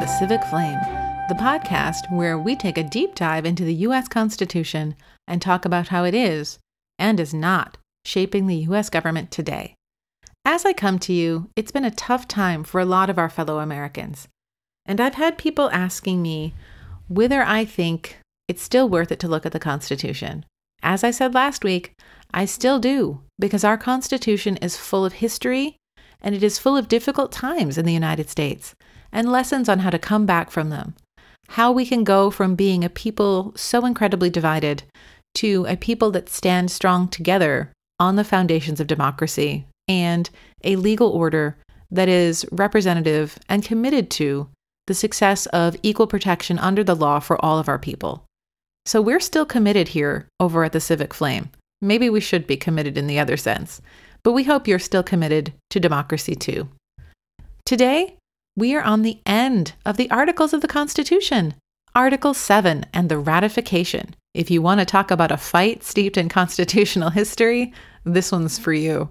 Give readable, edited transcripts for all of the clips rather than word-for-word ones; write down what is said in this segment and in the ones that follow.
The Civic Flame, the podcast where we take a deep dive into the U.S. Constitution and talk about how it is, and is not, shaping the U.S. government today. As I come to you, it's been a tough time for a lot of our fellow Americans. And I've had people asking me whether I think it's still worth it to look at the Constitution. As I said last week, I still do, because our Constitution is full of history, and it is full of difficult times in the United States, and lessons on how to come back from them. How we can go from being a people so incredibly divided to a people that stand strong together on the foundations of democracy and a legal order that is representative and committed to the success of equal protection under the law for all of our people. So we're still committed here over at the Civic Flame. Maybe we should be committed in the other sense, but we hope you're still committed to democracy too. Today, we are on the end of the Articles of the Constitution, Article 7 and the ratification. If you want to talk about a fight steeped in constitutional history, this one's for you.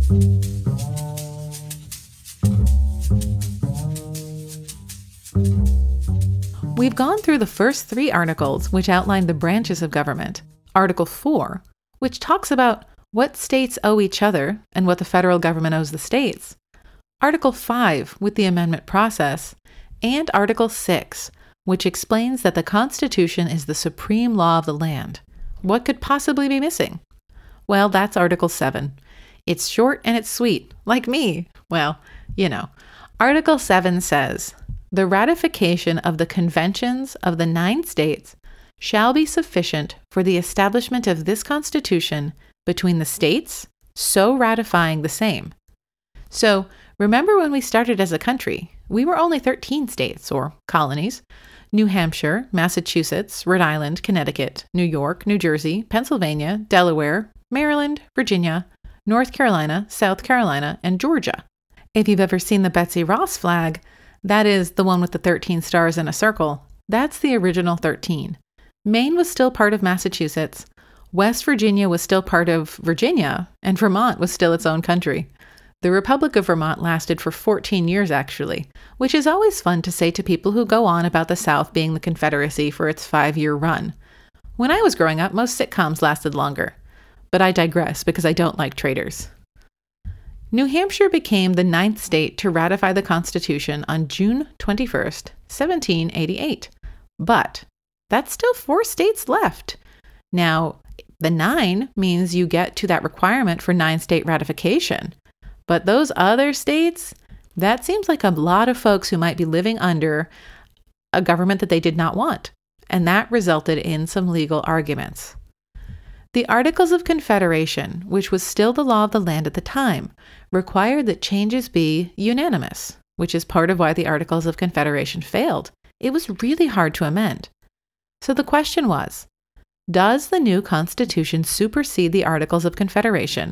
We've gone through the first three articles, which outline the branches of government. Article 4, which talks about what states owe each other and what the federal government owes the states. Article 5, with the amendment process, and Article 6, which explains that the Constitution is the supreme law of the land. What could possibly be missing? Well, that's Article 7. It's short and it's sweet, like me. Well, you know. Article 7 says, "The ratification of the conventions of the 9 states shall be sufficient for the establishment of this Constitution between the states, so ratifying the same." So, remember when we started as a country, we were only 13 states, or colonies: New Hampshire, Massachusetts, Rhode Island, Connecticut, New York, New Jersey, Pennsylvania, Delaware, Maryland, Virginia, North Carolina, South Carolina, and Georgia. If you've ever seen the Betsy Ross flag, that is the one with the 13 stars in a circle. That's the original 13. Maine was still part of Massachusetts, West Virginia was still part of Virginia, and Vermont was still its own country. The Republic of Vermont lasted for 14 years, actually, which is always fun to say to people who go on about the South being the Confederacy for its 5-year run. When I was growing up, most sitcoms lasted longer. But I digress because I don't like traitors. New Hampshire became the 9th state to ratify the Constitution on June 21st, 1788. But that's still 4 states left. Now, the 9 means you get to that requirement for 9-state ratification. But those other states, that seems like a lot of folks who might be living under a government that they did not want. And that resulted in some legal arguments. The Articles of Confederation, which was still the law of the land at the time, required that changes be unanimous, which is part of why the Articles of Confederation failed. It was really hard to amend. So the question was, does the new Constitution supersede the Articles of Confederation,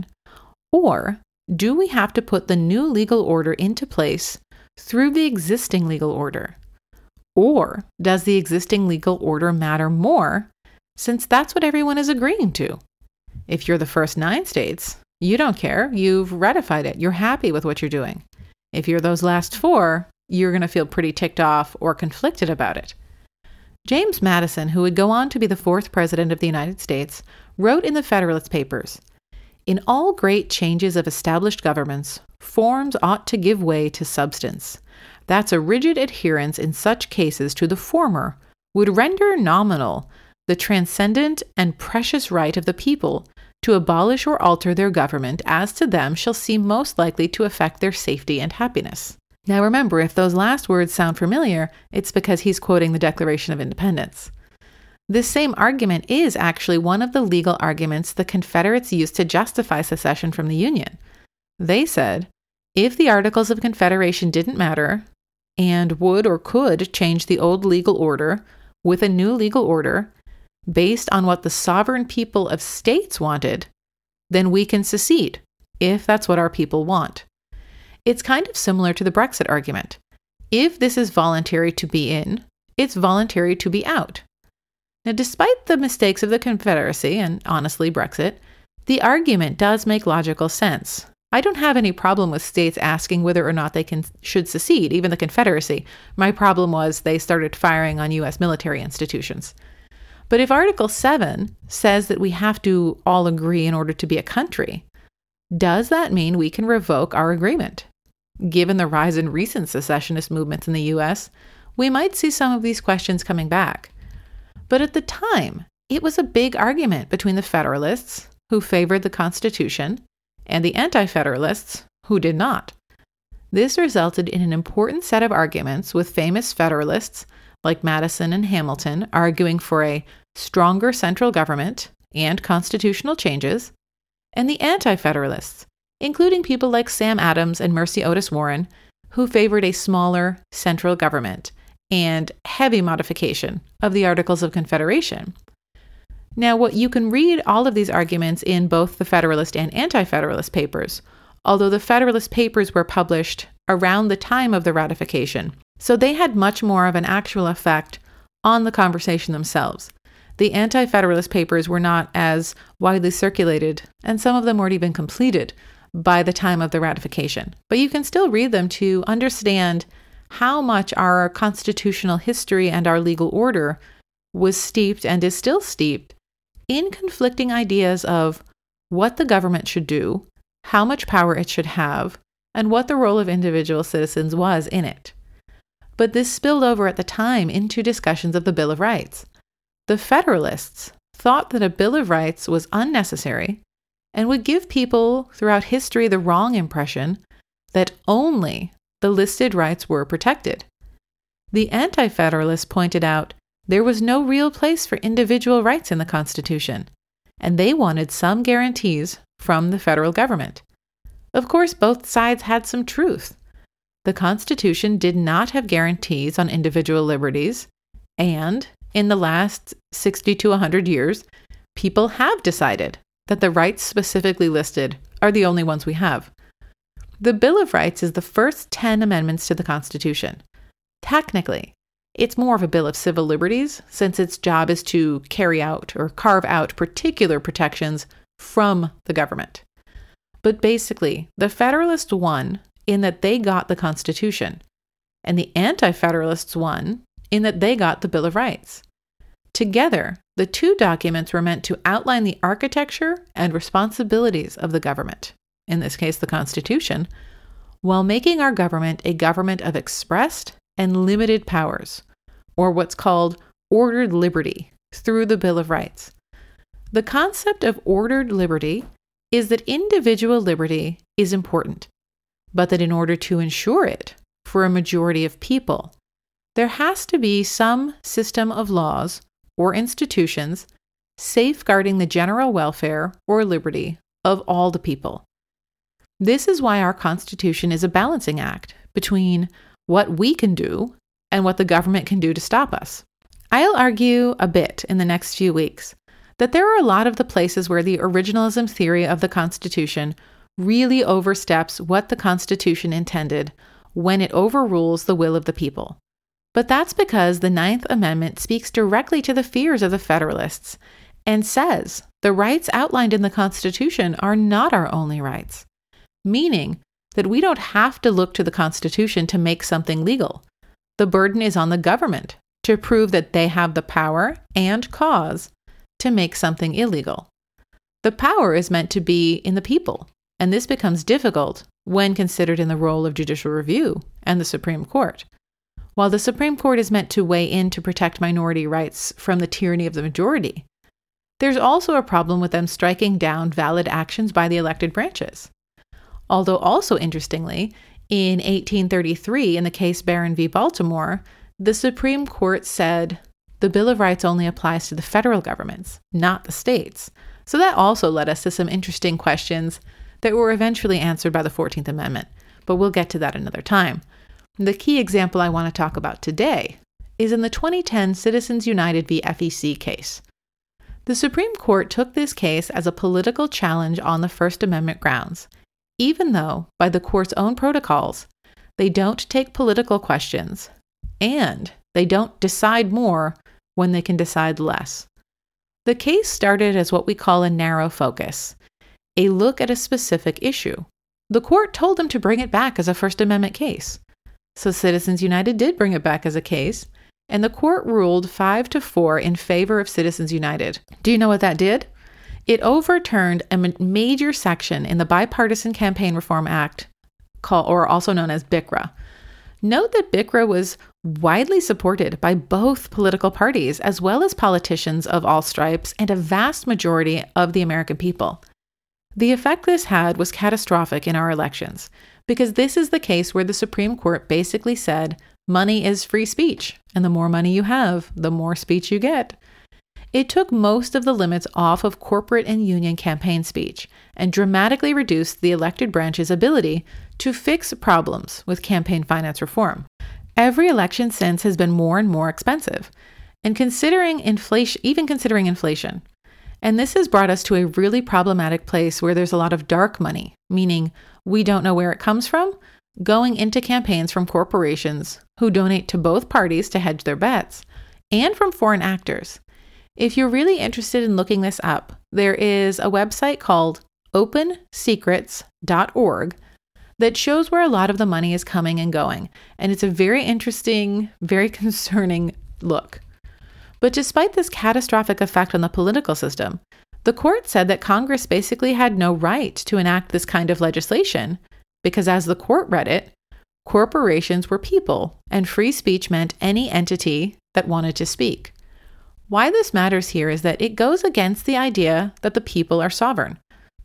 or do we have to put the new legal order into place through the existing legal order? Or does the existing legal order matter more, since that's what everyone is agreeing to? If you're the first 9 states, you don't care. You've ratified it. You're happy with what you're doing. If you're those last 4, you're going to feel pretty ticked off or conflicted about it. James Madison, who would go on to be the 4th President of the United States, wrote in the Federalist Papers, "In all great changes of established governments, forms ought to give way to substance. That's a rigid adherence in such cases to the former would render nominal the transcendent and precious right of the people to abolish or alter their government as to them shall seem most likely to affect their safety and happiness." Now remember, if those last words sound familiar, it's because he's quoting the Declaration of Independence. This same argument is actually one of the legal arguments the Confederates used to justify secession from the Union. They said, if the Articles of Confederation didn't matter, and would or could change the old legal order with a new legal order based on what the sovereign people of states wanted, then we can secede, if that's what our people want. It's kind of similar to the Brexit argument. If this is voluntary to be in, it's voluntary to be out. Now, despite the mistakes of the Confederacy, and honestly Brexit, the argument does make logical sense. I don't have any problem with states asking whether or not they should secede, even the Confederacy. My problem was they started firing on U.S. military institutions. But if Article 7 says that we have to all agree in order to be a country, does that mean we can revoke our agreement? Given the rise in recent secessionist movements in the U.S., we might see some of these questions coming back. But at the time, it was a big argument between the Federalists, who favored the Constitution, and the Anti-Federalists, who did not. This resulted in an important set of arguments with famous Federalists like Madison and Hamilton arguing for a stronger central government and constitutional changes, and the Anti-Federalists, including people like Sam Adams and Mercy Otis Warren, who favored a smaller central government and heavy modification of the Articles of Confederation. Now, what you can read all of these arguments in both the Federalist and Anti-Federalist papers, although the Federalist papers were published around the time of the ratification, so they had much more of an actual effect on the conversation themselves. The Anti-Federalist papers were not as widely circulated, and some of them weren't even completed by the time of the ratification. But you can still read them to understand how much our constitutional history and our legal order was steeped and is still steeped in conflicting ideas of what the government should do, how much power it should have, and what the role of individual citizens was in it. But this spilled over at the time into discussions of the Bill of Rights. The Federalists thought that a Bill of Rights was unnecessary and would give people throughout history the wrong impression that only the listed rights were protected. The Anti-Federalists pointed out there was no real place for individual rights in the Constitution, and they wanted some guarantees from the federal government. Of course, both sides had some truth. The Constitution did not have guarantees on individual liberties, and in the last 60 to 100 years, people have decided that the rights specifically listed are the only ones we have. The Bill of Rights is the first 10 amendments to the Constitution. Technically, it's more of a Bill of Civil Liberties, since its job is to carry out or carve out particular protections from the government. But basically, the Federalists won in that they got the Constitution, and the Anti-Federalists won in that they got the Bill of Rights. Together, the two documents were meant to outline the architecture and responsibilities of the government, in this case the Constitution, while making our government a government of expressed and limited powers, or what's called ordered liberty, through the Bill of Rights. The concept of ordered liberty is that individual liberty is important, but that in order to ensure it for a majority of people, there has to be some system of laws or institutions safeguarding the general welfare or liberty of all the people. This is why our Constitution is a balancing act between what we can do and what the government can do to stop us. I'll argue a bit in the next few weeks that there are a lot of the places where the originalism theory of the Constitution really oversteps what the Constitution intended when it overrules the will of the people. But that's because the Ninth Amendment speaks directly to the fears of the Federalists and says the rights outlined in the Constitution are not our only rights, meaning that we don't have to look to the Constitution to make something legal. The burden is on the government to prove that they have the power and cause to make something illegal. The power is meant to be in the people, and this becomes difficult when considered in the role of judicial review and the Supreme Court. While the Supreme Court is meant to weigh in to protect minority rights from the tyranny of the majority, there's also a problem with them striking down valid actions by the elected branches. Although also interestingly, in 1833, in the case Barron v. Baltimore, the Supreme Court said the Bill of Rights only applies to the federal governments, not the states. So that also led us to some interesting questions that were eventually answered by the 14th Amendment, but we'll get to that another time. The key example I want to talk about today is in the 2010 Citizens United v. FEC case. The Supreme Court took this case as a political challenge on the First Amendment grounds, even though, by the court's own protocols, they don't take political questions, and they don't decide more when they can decide less. The case started as what we call a narrow focus, a look at a specific issue, The court told them to bring it back as a First Amendment case. So Citizens United did bring it back as a case, and the court ruled 5-4 in favor of Citizens United. Do you know what that did? It overturned a major section in the Bipartisan Campaign Reform Act, or also known as BICRA. Note that BICRA was widely supported by both political parties, as well as politicians of all stripes and a vast majority of the American people. The effect this had was catastrophic in our elections, because this is the case where the Supreme Court basically said, money is free speech, and the more money you have, the more speech you get. It took most of the limits off of corporate and union campaign speech and dramatically reduced the elected branch's ability to fix problems with campaign finance reform. Every election since has been more and more expensive, and considering inflation. And this has brought us to a really problematic place where there's a lot of dark money, meaning we don't know where it comes from, going into campaigns from corporations who donate to both parties to hedge their bets, and from foreign actors. If you're really interested in looking this up, there is a website called opensecrets.org that shows where a lot of the money is coming and going. And it's a very interesting, very concerning look. But despite this catastrophic effect on the political system, the court said that Congress basically had no right to enact this kind of legislation because, as the court read it, corporations were people and free speech meant any entity that wanted to speak. Why this matters here is that it goes against the idea that the people are sovereign.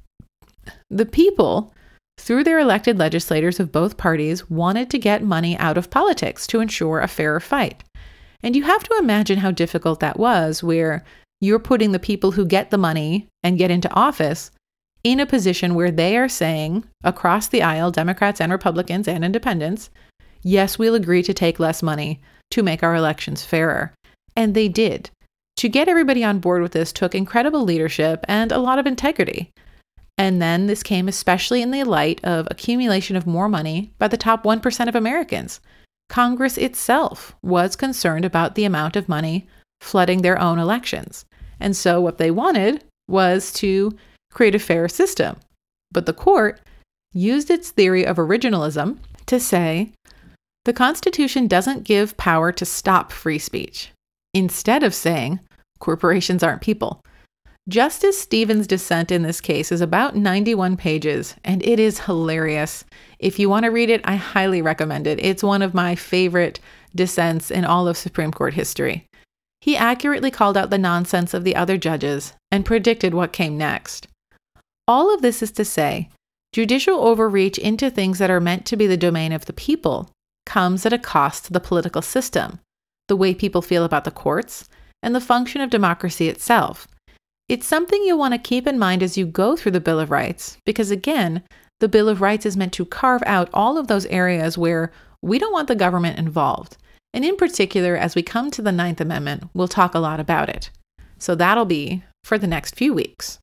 The people, through their elected legislators of both parties, wanted to get money out of politics to ensure a fairer fight. And you have to imagine how difficult that was, where you're putting the people who get the money and get into office in a position where they are saying, across the aisle, Democrats and Republicans and independents, yes, we'll agree to take less money to make our elections fairer. And they did. To get everybody on board with this took incredible leadership and a lot of integrity. And then this came especially in the light of accumulation of more money by the top 1% of Americans. Congress itself was concerned about the amount of money flooding their own elections. And so what they wanted was to create a fair system. But the court used its theory of originalism to say, the Constitution doesn't give power to stop free speech, instead of saying, corporations aren't people. Justice Stevens' dissent in this case is about 91 pages, and it is hilarious. If you want to read it, I highly recommend it. It's one of my favorite dissents in all of Supreme Court history. He accurately called out the nonsense of the other judges and predicted what came next. All of this is to say, judicial overreach into things that are meant to be the domain of the people comes at a cost to the political system, the way people feel about the courts, and the function of democracy itself. It's something you'll want to keep in mind as you go through the Bill of Rights, because again, the Bill of Rights is meant to carve out all of those areas where we don't want the government involved. And in particular, as we come to the Ninth Amendment, we'll talk a lot about it. So that'll be for the next few weeks.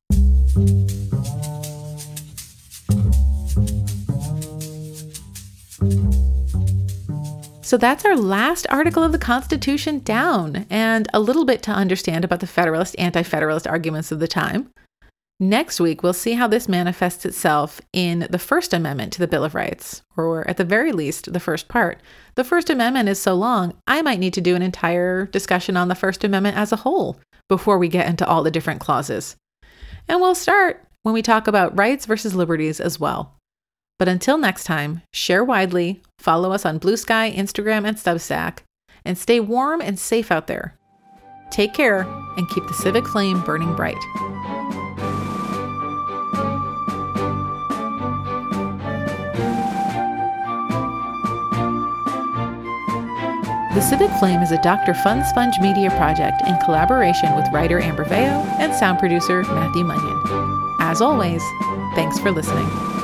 So that's our last article of the Constitution down, and a little bit to understand about the Federalist, Anti-Federalist arguments of the time. Next week, we'll see how this manifests itself in the First Amendment to the Bill of Rights, or at the very least, the first part. The First Amendment is so long, I might need to do an entire discussion on the First Amendment as a whole before we get into all the different clauses. And we'll start when we talk about rights versus liberties as well. But until next time, share widely, follow us on Blue Sky, Instagram, and Substack, and stay warm and safe out there. Take care and keep the civic flame burning bright. The Civic Flame is a Dr. Fun Sponge media project in collaboration with writer Amber Veo and sound producer Matthew Munyon. As always, thanks for listening.